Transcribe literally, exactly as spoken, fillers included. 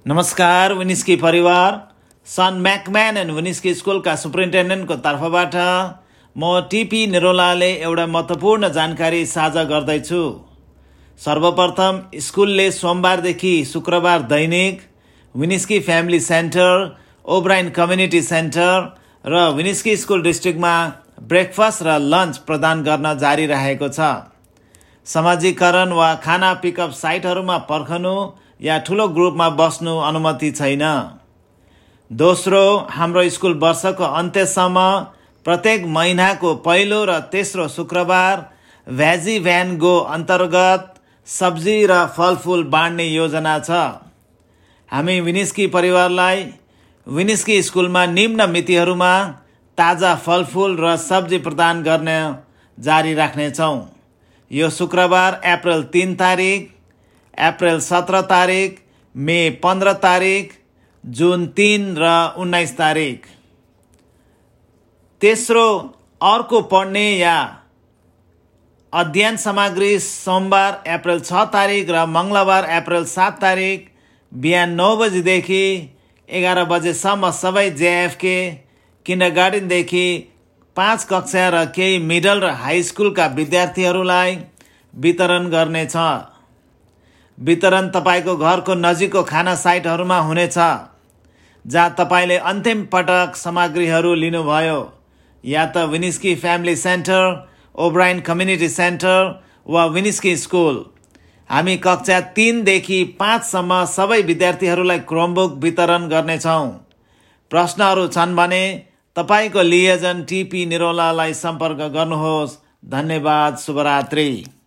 नमस्कार विनिस्की परिवार। सन McMahon and विनिस्की स्कुलका सुपरिन्टेन्डेन्टको तर्फबाट म टिपी निरोलाले एउटा महत्त्वपूर्ण जानकारी साझा गर्दैछु। सर्वप्रथम स्कुलले सोमबारदेखि शुक्रबार दैनिक Winooski family centre, O'Brien community centre र विनिस्की स्कुल डिस्ट्रिक्टमा ब्रेकफास्ट र लन्च प्रदान गर्न जारी रहेको छ। समाजीकरण वा खाना पिकअप साइटहरूमा पर्खनु या ठुलो ग्रुपमा बस्नु अनुमति छैन। दोस्रो, हाम्रो स्कुल वर्षको अन्त्यसम्म प्रत्येक महिनाको पहिलो र तेस्रो शुक्रबार भ्याजी भ्यान गो अन्तर्गत सब्जी र फलफुल बाँड्ने योजना छ। हामी विनिस्की परिवारलाई विनिस्की स्कुलमा निम्न मितिहरूमा ताजा फलफुल र सब्जी प्रदान गर्ने जारी राख्नेछौँ। यो शुक्रबार अप्रेल तीन तारिक, अप्रेल सत्र तारिक, मे पन्ध्र तारिक, जुन तीन र उन्नाइस तारिक। तेस्रो, अर्को पढ्ने या अध्ययन सामग्री सोमबार अप्रेल छ तारिक र मङ्गलबार अप्रेल सात तारिक बिहान नौ बजीदेखि एघार बजेसम्म सबै जेएफके किन्डरगार्टनदेखि पाँच कक्षा र केही मिडल र हाई स्कुलका विद्यार्थीहरूलाई वितरण गर्नेछ। वितरण तपाईँको घरको नजिकको खाना साइटहरूमा हुनेछ जहाँ तपाईँले अन्तिम पटक सामग्रीहरू लिनुभयो, या त Winooski family centre, O'Brien community centre वा विनिस्की स्कुल। हामी कक्षा तीनदेखि पाँचसम्म सबै विद्यार्थीहरूलाई क्रोमबुक वितरण गर्नेछौँ। प्रश्नहरू छन् भने तपाईँको लिएजन टिपी निरोलालाई सम्पर्क गर्नुहोस्। धन्यवाद। शुभरात्रि।